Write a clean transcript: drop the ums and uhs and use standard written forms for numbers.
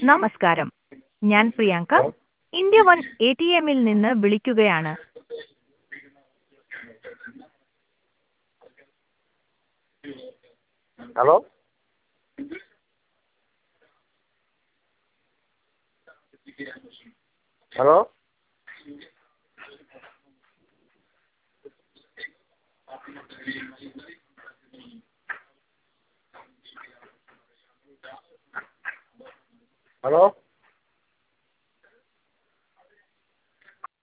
നമസ്കാരം. ഞാൻ Priyanka. India one ATMൽ നിന്ന് വിളിക്കുകയാണ്. Hello hello hello